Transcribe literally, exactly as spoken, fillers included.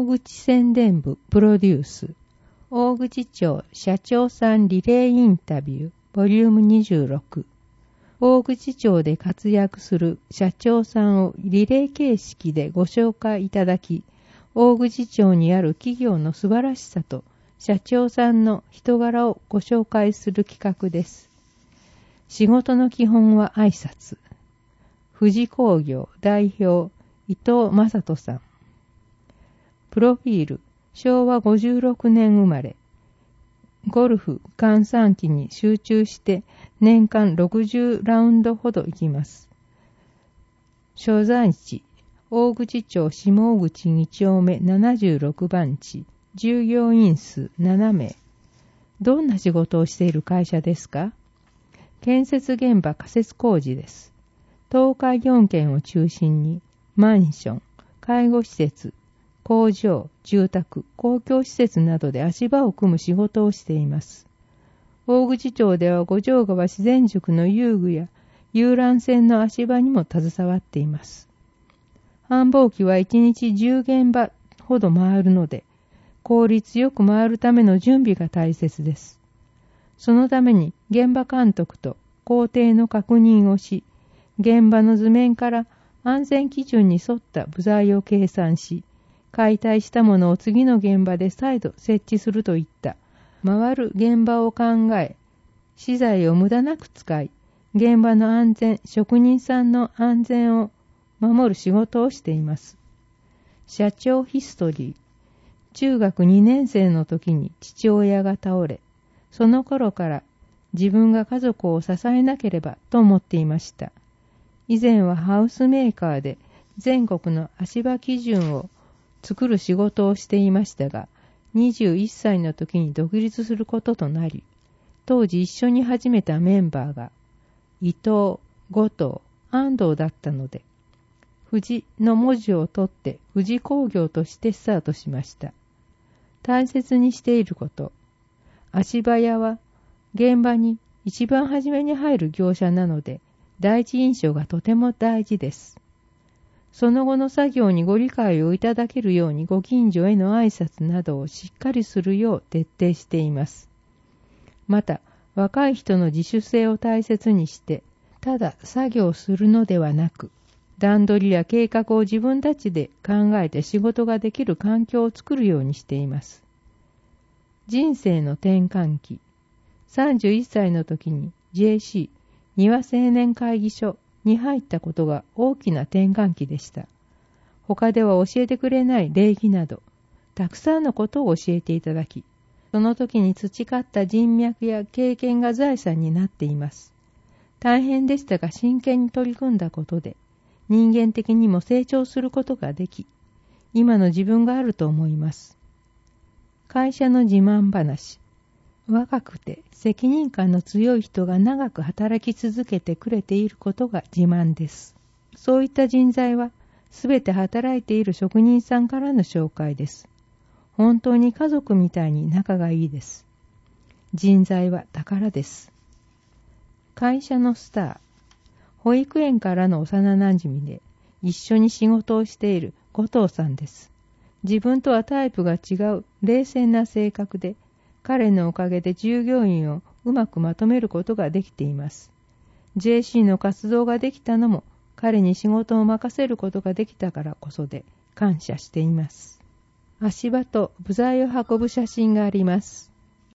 口宣伝部プロデュース大口町社長さんリレーインタビューボリュームにじゅうろく。大口町で活躍する社長さんをリレー形式でご紹介いただき、大口町にある企業の素晴らしさと社長さんの人柄をご紹介する企画です。仕事の基本は挨拶。富士工業代表伊藤正人さん。プロフィール、しょうわごじゅうろくねん生まれ。ゴルフ、閑散期に集中して年間ろくじゅうラウンドほど行きます。所在地、大口町下大口に丁目ななじゅうろくばん地、従業員数ななめい。どんな仕事をしている会社ですか？建設現場仮設工事です。東海よんけんを中心にマンション、介護施設、工場、住宅、公共施設などで足場を組む仕事をしています。大口町では五条川自然塾の遊具や遊覧船の足場にも携わっています。繁忙期はいちにちじゅうげんばほど回るので、効率よく回るための準備が大切です。そのために現場監督と工程の確認をし、現場の図面から安全基準に沿った部材を計算し、解体したものを次の現場で再度設置するといった回る現場を考え、資材を無駄なく使い、現場の安全、職人さんの安全を守る仕事をしています。社長ヒストリー。中学にねんせいの時に父親が倒れ、その頃から自分が家族を支えなければと思っていました。以前はハウスメーカーで全国の足場基準を作る仕事をしていましたが、にじゅういっさいの時に独立することとなり、当時一緒に始めたメンバーが伊藤、後藤、安藤だったので、富士の文字を取って富士工業としてスタートしました。大切にしていること。足場屋は現場に一番初めに入る業者なので、第一印象がとても大事です。その後の作業にご理解をいただけるようにご近所への挨拶などをしっかりするよう徹底しています。また、若い人の自主性を大切にして、ただ作業するのではなく、段取りや計画を自分たちで考えて仕事ができる環境を作るようにしています。人生の転換期。さんじゅういっさいの時に ジェーシー、庭青年会議所に入ったことが大きな転換期でした。他では教えてくれない礼儀など、たくさんのことを教えていただき、その時に培った人脈や経験が財産になっています。大変でしたが真剣に取り組んだことで、人間的にも成長することができ、今の自分があると思います。会社の自慢話。若くて責任感の強い人が長く働き続けてくれていることが自慢です。そういった人材はすべて働いている職人さんからの紹介です。本当に家族みたいに仲がいいです。人材は宝です。会社のスター。保育園からの幼なじみで一緒に仕事をしている後藤さんです。自分とはタイプが違う冷静な性格で、彼のおかげで従業員をうまくまとめることができています。ジェーシー の活動ができたのも彼に仕事を任せることができたからこそで感謝しています。足場と部材を運ぶ写真があります。